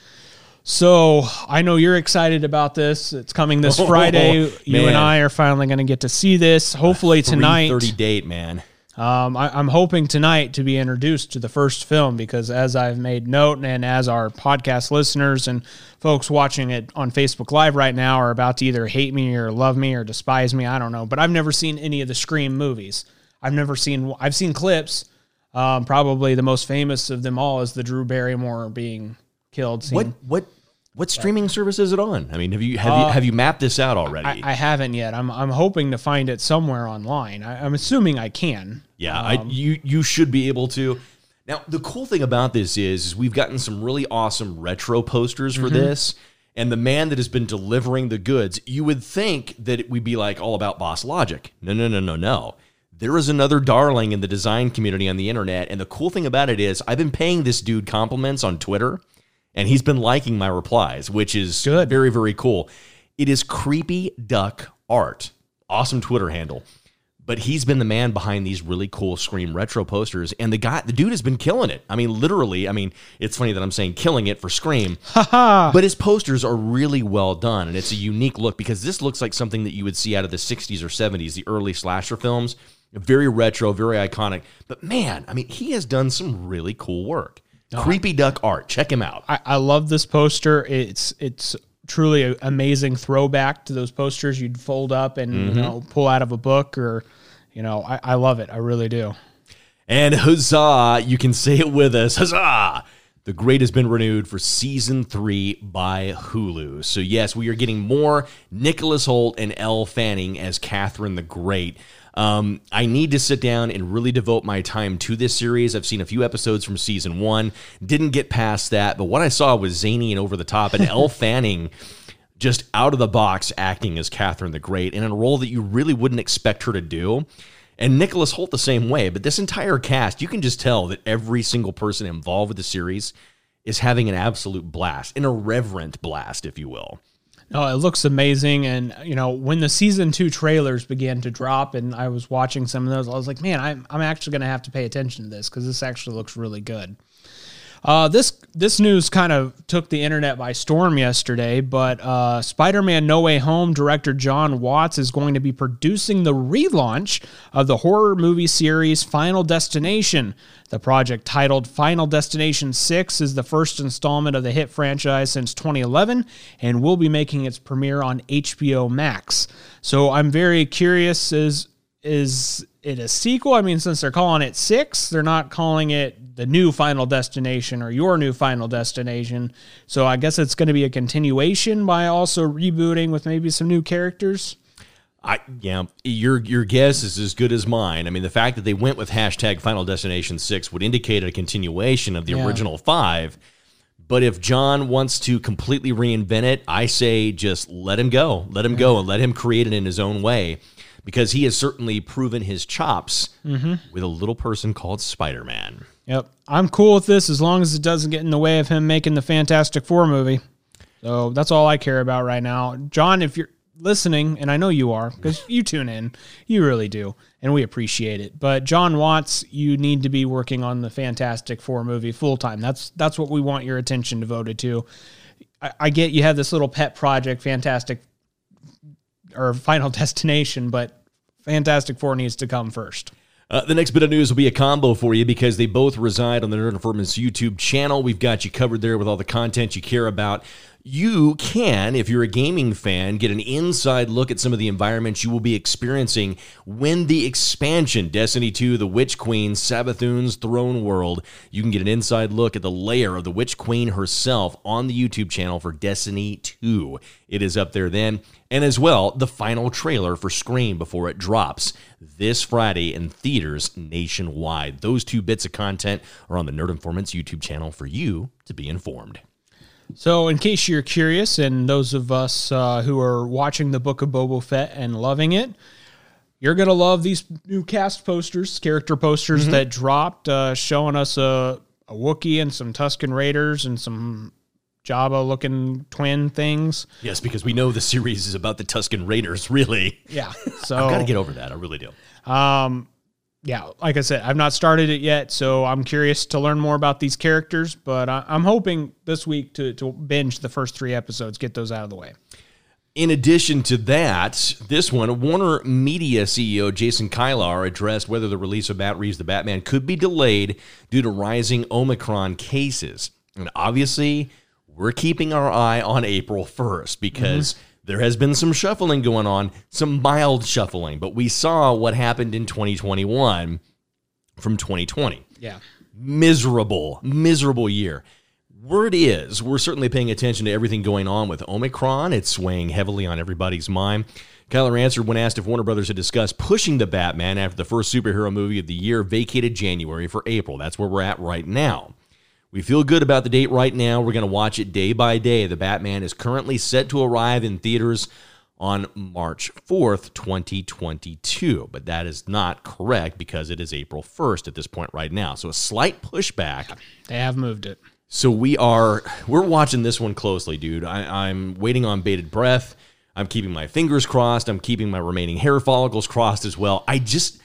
S2: So I know you're excited about this. It's coming this Friday.
S1: Oh,
S2: you and I are finally going to get to see this. Hopefully tonight.
S1: three thirty date, man.
S2: Um, I, I'm hoping tonight to be introduced to the first film because as I've made note and as our podcast listeners and folks watching it on Facebook Live right now are about to either hate me or love me or despise me, I don't know. But I've never seen any of the Scream movies. I've never seen, I've seen clips. Um, probably the most famous of them all is the Drew Barrymore being killed scene.
S1: What what what streaming service is it on? I mean, have you have
S2: uh,
S1: you have you mapped this out already?
S2: I, I haven't yet. I'm I'm hoping to find it somewhere online. I, I'm assuming I can.
S1: Yeah,
S2: um,
S1: I, you you should be able to. Now, the cool thing about this is, is we've gotten some really awesome retro posters for mm-hmm. this, and the man that has been delivering the goods. You would think that it would be like all about Boss Logic. No, no, no, no, no. There is another darling in the design community on the internet, and the cool thing about it is I've been paying this dude compliments on Twitter, and he's been liking my replies, which is
S2: good.
S1: Very, very cool. It is Creepy Duck Art. Awesome Twitter handle. But he's been the man behind these really cool Scream retro posters, and the guy, the dude has been killing it. I mean, literally, I mean, it's funny that I'm saying killing it for Scream, but his posters are really well done, and it's a unique look because this looks like something that you would see out of the sixties or seventies, the early slasher films. Very retro, very iconic. But man, I mean, he has done some really cool work. Oh, Creepy Duck Art. Check him out.
S2: I, I love this poster. It's it's truly an amazing throwback to those posters you'd fold up and mm-hmm. you know, pull out of a book or, you know, I, I love it. I really do.
S1: And huzzah, you can say it with us. Huzzah! The Great has been renewed for season three by Hulu. So yes, we are getting more Nicholas Hoult and Elle Fanning as Catherine the Great. Um, I need to sit down and really devote my time to this series. I've seen a few episodes from season one, didn't get past that, but what I saw was zany and over the top, and Elle Fanning just out of the box acting as Catherine the Great in a role that you really wouldn't expect her to do. And Nicholas Hoult the same way, but this entire cast, you can just tell that every single person involved with the series is having an absolute blast, an irreverent blast, if you will.
S2: No, it looks amazing. And, you know, when the season two trailers began to drop and I was watching some of those, I was like, man, I'm, I'm actually going to have to pay attention to this because this actually looks really good. Uh, this this news kind of took the internet by storm yesterday, but uh, Spider-Man No Way Home director John Watts is going to be producing the relaunch of the horror movie series Final Destination. The project, titled Final Destination six, is the first installment of the hit franchise since twenty eleven and will be making its premiere on H B O Max. So I'm very curious, is is it a sequel? I mean, since they're calling it six, they're not calling it the new Final Destination or your new Final Destination. So I guess it's going to be a continuation by also rebooting with maybe some new characters.
S1: I yeah, your your guess is as good as mine. I mean, the fact that they went with hashtag Final Destination six would indicate a continuation of the yeah. original five. But if John wants to completely reinvent it, I say just let him go. Let him yeah. go and let him create it in his own way. Because he has certainly proven his chops mm-hmm. with a little person called Spider-Man.
S2: Yep. I'm cool with this as long as it doesn't get in the way of him making the Fantastic Four movie. So that's all I care about right now. John, if you're listening, and I know you are, because you tune in, you really do, and we appreciate it. But John Watts, you need to be working on the Fantastic Four movie full-time. That's that's what we want your attention devoted to. I, I get you have this little pet project, Fantastic or Final Destination, but Fantastic Four needs to come first.
S1: Uh, the next bit of news will be a combo for you because they both reside on the Nerd Informants YouTube channel. We've got you covered there with all the content you care about. You can, if you're a gaming fan, get an inside look at some of the environments you will be experiencing when the expansion, Destiny two, the Witch Queen, Savathun's Throne World, you can get an inside look at the lair of the Witch Queen herself on the YouTube channel for Destiny two. It is up there then. And as well, the final trailer for Scream before it drops this Friday in theaters nationwide. Those two bits of content are on the Nerd Informants YouTube channel for you to be informed.
S2: So in case you're curious, and those of us uh, who are watching the Book of Boba Fett and loving it, you're going to love these new cast posters, character posters mm-hmm. that dropped, uh, showing us a, a Wookiee and some Tusken Raiders and some Jabba-looking twin things.
S1: Yes, because we know the series is about the Tusken Raiders, really.
S2: Yeah. So
S1: I've got to get over that. I really do.
S2: Um, yeah, like I said, I've not started it yet, so I'm curious to learn more about these characters, but I, I'm hoping this week to, to binge the first three episodes, get those out of the way.
S1: In addition to that, this one, Warner Media C E O Jason Kilar addressed whether the release of Matt Reeves' The Batman could be delayed due to rising Omicron cases. And obviously, we're keeping our eye on April first because mm-hmm. there has been some shuffling going on, some mild shuffling, but we saw what happened in twenty twenty-one from twenty twenty.
S2: Yeah.
S1: Miserable, miserable year. Word is, we're certainly paying attention to everything going on with Omicron. It's swaying heavily on everybody's mind. Kyler answered when asked if Warner Brothers had discussed pushing the Batman after the first superhero movie of the year vacated January for April. That's where we're at right now. We feel good about the date right now. We're going to watch it day by day. The Batman is currently set to arrive in theaters on March fourth, twenty twenty-two. But that is not correct because it is April first at this point right now. So a slight pushback.
S2: They have moved it.
S1: So we are, we're watching this one closely, dude. I, I'm waiting on bated breath. I'm keeping my fingers crossed. I'm keeping my remaining hair follicles crossed as well. I just,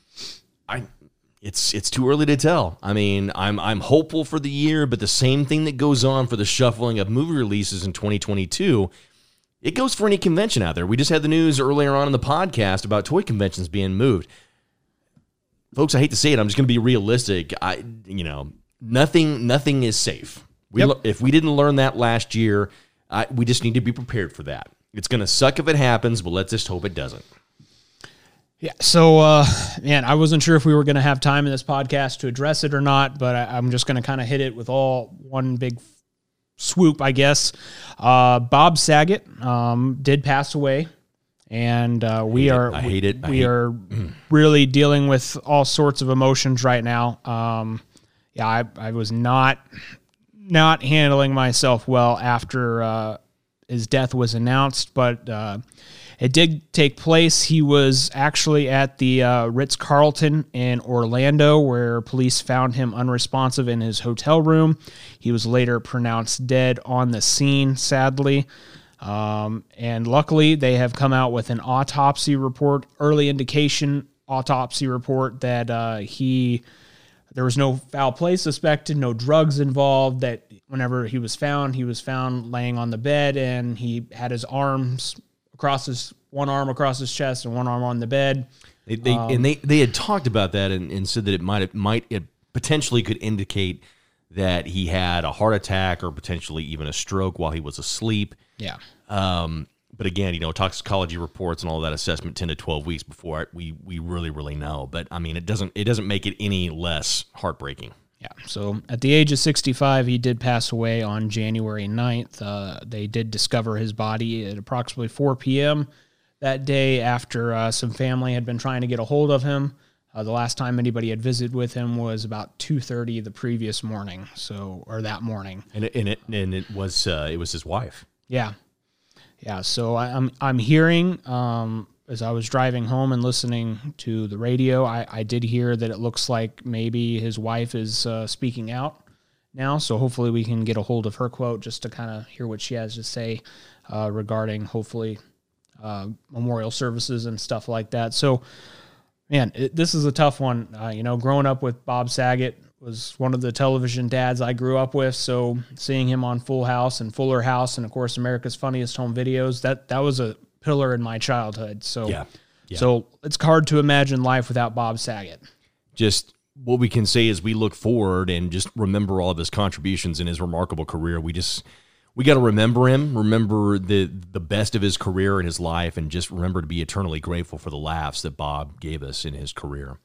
S1: I, it's it's too early to tell. I mean, I'm I'm hopeful for the year, but the same thing that goes on for the shuffling of movie releases in twenty twenty-two, it goes for any convention out there. We just had the news earlier on in the podcast about toy conventions being moved. Folks, I hate to say it, I'm just going to be realistic. I, you know, nothing nothing is safe. We, yep. If we didn't learn that last year, I, we just need to be prepared for that. It's going to suck if it happens, but let's just hope it doesn't.
S2: Yeah, so, uh, man, I wasn't sure if we were going to have time in this podcast to address it or not, but I, I'm just going to kind of hit it with all one big swoop, I guess. Uh, Bob Saget um, did pass away, and uh, we
S1: I
S2: are
S1: I hate it. I
S2: we
S1: hate
S2: are really dealing with all sorts of emotions right now. Um, yeah, I, I was not not handling myself well after uh, his death was announced, but uh, it did take place. He was actually at the uh, Ritz-Carlton in Orlando, where police found him unresponsive in his hotel room. He was later pronounced dead on the scene, sadly. Um, and luckily, they have come out with an autopsy report, early indication autopsy report that uh, he there was no foul play suspected, no drugs involved, that whenever he was found, he was found laying on the bed, and he had his arms across his, one arm across his chest and one arm on the bed.
S1: They, they, um, and they, they had talked about that and, and said that it might, it might, it potentially could indicate that he had a heart attack or potentially even a stroke while he was asleep.
S2: Yeah.
S1: Um, but again, you know, toxicology reports and all that assessment ten to twelve weeks before we, we really, really know. But I mean, it doesn't, it doesn't make it any less heartbreaking.
S2: Yeah, so at the age of sixty-five, he did pass away on January ninth. Uh, they did discover his body at approximately four p.m. that day after uh, some family had been trying to get a hold of him. Uh, the last time anybody had visited with him was about two thirty the previous morning, so or that morning.
S1: And it and it, and it was uh, it was his wife.
S2: Yeah, yeah. So I, I'm I'm hearing. Um, As I was driving home and listening to the radio, I, I did hear that it looks like maybe his wife is uh, speaking out now. So hopefully we can get a hold of her quote just to kind of hear what she has to say uh, regarding hopefully uh, memorial services and stuff like that. So, man, it, this is a tough one. Uh, you know, growing up with Bob Saget was one of the television dads I grew up with. So seeing him on Full House and Fuller House and, of course, America's Funniest Home Videos, that that was a pillar in my childhood. So,
S1: yeah, yeah.
S2: so it's hard to imagine life without Bob Saget.
S1: Just what we can say is we look forward and just remember all of his contributions in his remarkable career. We just, we got to remember him, remember the, the best of his career and his life, and just remember to be eternally grateful for the laughs that Bob gave us in his career.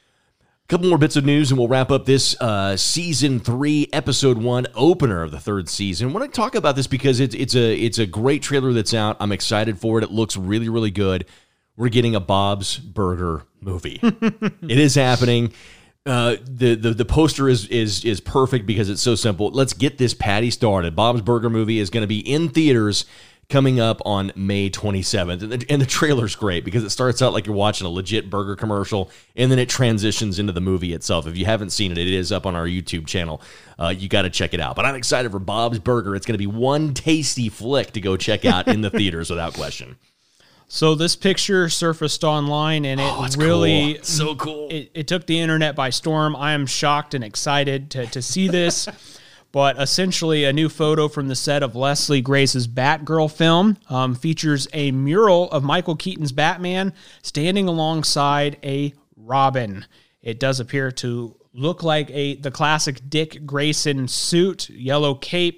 S1: A couple more bits of news and we'll wrap up this uh, season three, episode one opener of the third season. I want to talk about this because it's it's a it's a great trailer that's out. I'm excited for it. It looks really, really good. We're getting a Bob's Burger movie. It is happening. Uh, the, the the poster is is is perfect because it's so simple. Let's get this patty started. Bob's Burger movie is going to be in theaters coming up on May twenty-seventh. And the, and the trailer's great because it starts out like you're watching a legit burger commercial, and then it transitions into the movie itself. If you haven't seen it, it is up on our YouTube channel. Uh, you got to check it out. But I'm excited for Bob's Burger. It's going to be one tasty flick to go check out in the theaters without question.
S2: So this picture surfaced online, and it
S1: oh, it's
S2: really
S1: cool. It's so cool.
S2: It, it took the internet by storm. I am shocked and excited to, to see this. But essentially, a new photo from the set of Leslie Grace's Batgirl film um, features a mural of Michael Keaton's Batman standing alongside a Robin. It does appear to look like a the classic Dick Grayson suit, yellow cape,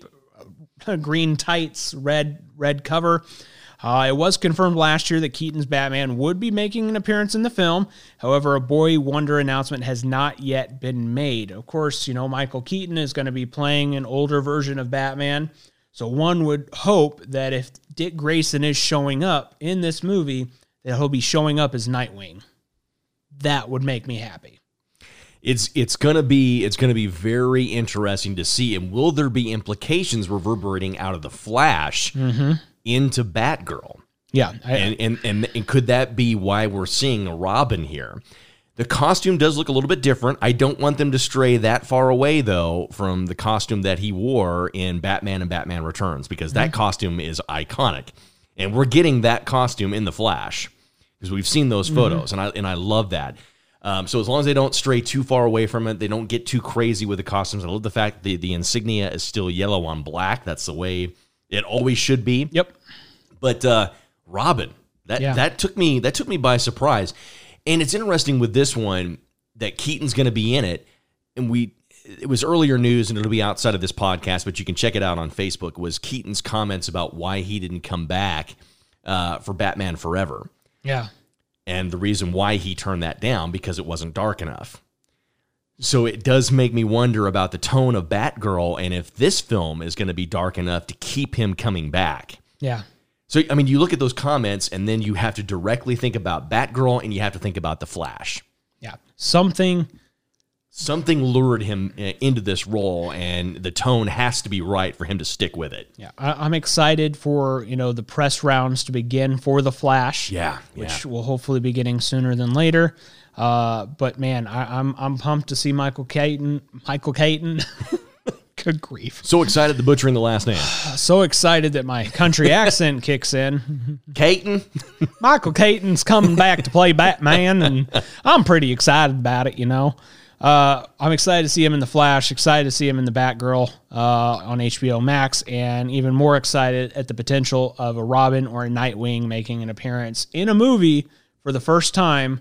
S2: green tights, red red cover. Uh, it was confirmed last year that Keaton's Batman would be making an appearance in the film. However, a Boy Wonder announcement has not yet been made. Of course, you know, Michael Keaton is going to be playing an older version of Batman. So one would hope that if Dick Grayson is showing up in this movie, that he'll be showing up as Nightwing. That would make me happy.
S1: It's it's gonna be it's gonna be very interesting to see. And will there be implications reverberating out of the Flash mm-hmm. into Batgirl?
S2: Yeah, I,
S1: and, and and and could that be why we're seeing a Robin here? The costume does look a little bit different. I don't want them to stray that far away, though, from the costume that he wore in Batman and Batman Returns, because that mm-hmm. costume is iconic. And we're getting that costume in The Flash because we've seen those photos, mm-hmm. and I and I love that. Um, so as long as they don't stray too far away from it, they don't get too crazy with the costumes. I love the fact that the, the insignia is still yellow on black. That's the way it always should be.
S2: Yep.
S1: But uh, Robin, that yeah. that took me that took me by surprise. And it's interesting with this one that Keaton's going to be in it. And we it was earlier news, and it'll be outside of this podcast, but you can check it out on Facebook, was Keaton's comments about why he didn't come back uh, for Batman Forever.
S2: Yeah.
S1: And the reason why he turned that down, because it wasn't dark enough. So it does make me wonder about the tone of Batgirl and if this film is going to be dark enough to keep him coming back.
S2: Yeah.
S1: So, I mean, you look at those comments, and then you have to directly think about Batgirl, and you have to think about The Flash.
S2: Yeah. Something...
S1: Something lured him into this role, and the tone has to be right for him to stick with it.
S2: Yeah, I'm excited for, you know, the press rounds to begin for The Flash.
S1: Yeah,
S2: which
S1: yeah.
S2: will hopefully be getting sooner than later. Uh, but man, I, I'm I'm pumped to see Michael Keaton. Michael Keaton. Good grief!
S1: So excited, the butchering the last name.
S2: So excited that my country accent kicks in.
S1: Keaton.
S2: Michael Keaton's coming back to play Batman, and I'm pretty excited about it. You know. Uh, I'm excited to see him in The Flash, excited to see him in The Batgirl uh, on H B O Max, and even more excited at the potential of a Robin or a Nightwing making an appearance in a movie for the first time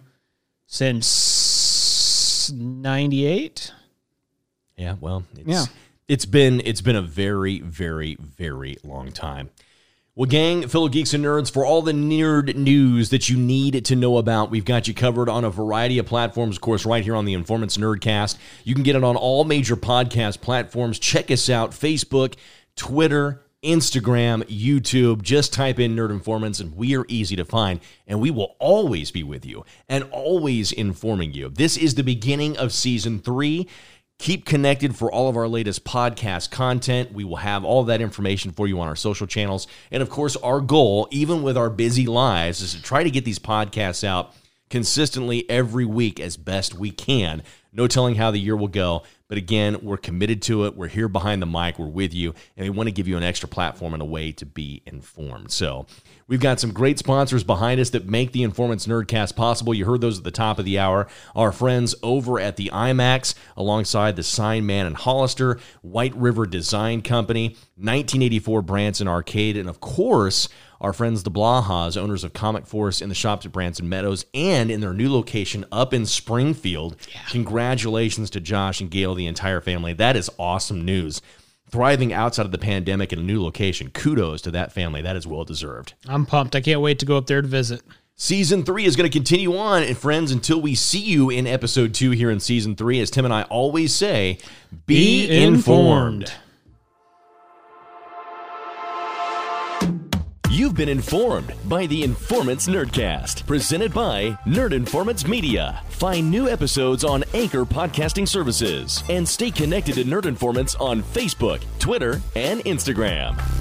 S2: since ninety-eight.
S1: Yeah, well, it's,
S2: yeah.
S1: it's been it's been a very, very, very long time. Well, gang, fellow geeks and nerds, for all the nerd news that you need to know about, we've got you covered on a variety of platforms, of course, right here on the Informants Nerdcast. You can get it on all major podcast platforms. Check us out, Facebook, Twitter, Instagram, YouTube. Just type in Nerd Informants, and we are easy to find, and we will always be with you and always informing you. This is the beginning of Season three. Keep connected for all of our latest podcast content. We will have all that information for you on our social channels. And of course, our goal, even with our busy lives, is to try to get these podcasts out consistently every week as best we can. No telling how the year will go. But again, we're committed to it. We're here behind the mic. We're with you. And we want to give you an extra platform and a way to be informed. So we've got some great sponsors behind us that make the Informants Nerdcast possible. You heard those at the top of the hour. Our friends over at the IMAX, alongside the Sign Man and Hollister, White River Design Company, nineteen eighty-four Branson Arcade, and of course, our friends the Blahas, owners of Comic Force in the shops at Branson Meadows and in their new location up in Springfield. Yeah. Congratulations to Josh and Gail, the entire family. That is awesome news. Thriving outside of the pandemic in a new location. Kudos to that family. That is well deserved.
S2: I'm pumped. I can't wait to go up there to visit.
S1: Season three is going to continue on, and friends, until we see you in episode two here in season three, as Tim and I always say, be, be informed. informed. You've been informed by the Informants Nerdcast, presented by Nerd Informants Media. Find new episodes on Anchor Podcasting Services, and stay connected to Nerd Informants on Facebook, Twitter, and Instagram.